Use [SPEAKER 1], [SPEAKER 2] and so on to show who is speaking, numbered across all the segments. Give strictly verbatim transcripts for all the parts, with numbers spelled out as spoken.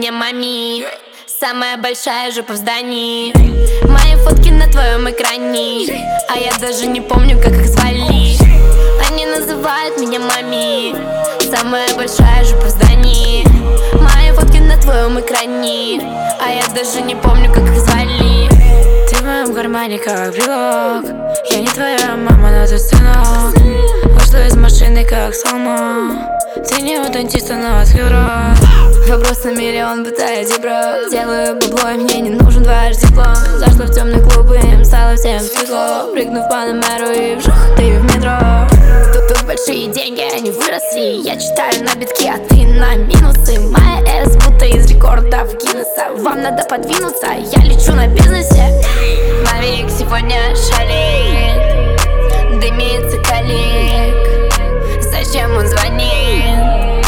[SPEAKER 1] меня мами. Самая большая жопа в здании. Мои фотки на твоем экране, а я даже не помню, как их звали. Они называют меня мами. Самая большая жопа в здании. Мои фотки на твоем экране, а я даже не помню, как их звали.
[SPEAKER 2] Ты в моем кармане как брелок. Я не твоя мама, но ты сынок. Вышла из машины как слома. Ты не у дантиста, но открыл рот.
[SPEAKER 1] Вопрос на миллион, бытая дебра. Делаю бабло, и мне не нужен дважды диплом. Зашла в темный клуб, и им стало всем светло. Прыгнув в Панамеру и вжух, ты в метро. Тут, тут большие деньги, они выросли. Я читаю на битки, а ты на минусы. Моя эс будто из рекордов Гиннесса. Вам надо подвинуться, я лечу на бизнесе. Мавик сегодня шалит, дымится коллег. Зачем он звонит?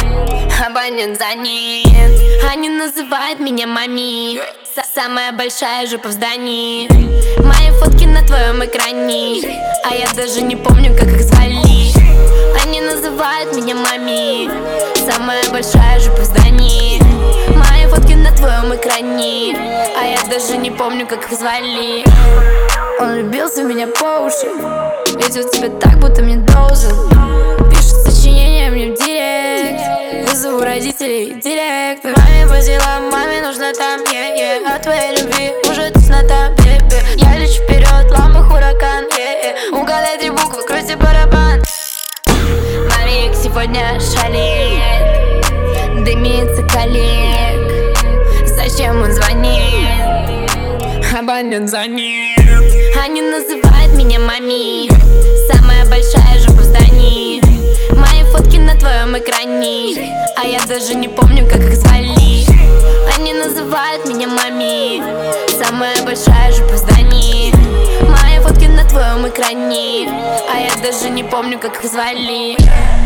[SPEAKER 1] Абонент занят. Они называют меня мами. Самая большая жопа в здании. Мои фотки на твоем экране, а я даже не помню, как их звали. Они называют меня мами. Самая большая жопа в здании. Мои фотки на твоем экране, а я даже не помню, как их звали. Он влюбился в меня по уши, ведет себя так, будто мне должен. Пишет сочинение мне в директ. Вызову родителей директор.
[SPEAKER 2] Маме по делам, маме нужно там, е-е. От твоей любви уже теснота, бебе. Я лечу вперед, лампа хуракан, е-е. Угадай три буквы, крути барабан.
[SPEAKER 1] Мавик сегодня шалит, дымится коллег. Зачем он звонит? Абонент занят. Они называют меня мами. Самая большая жопа в здании. Мои фотки на твоем экране, а я даже не помню, как их звали. Они называют меня мами. Самая большая жопа в здании. Мои фотки на твоем экране, а я даже не помню, как их звали.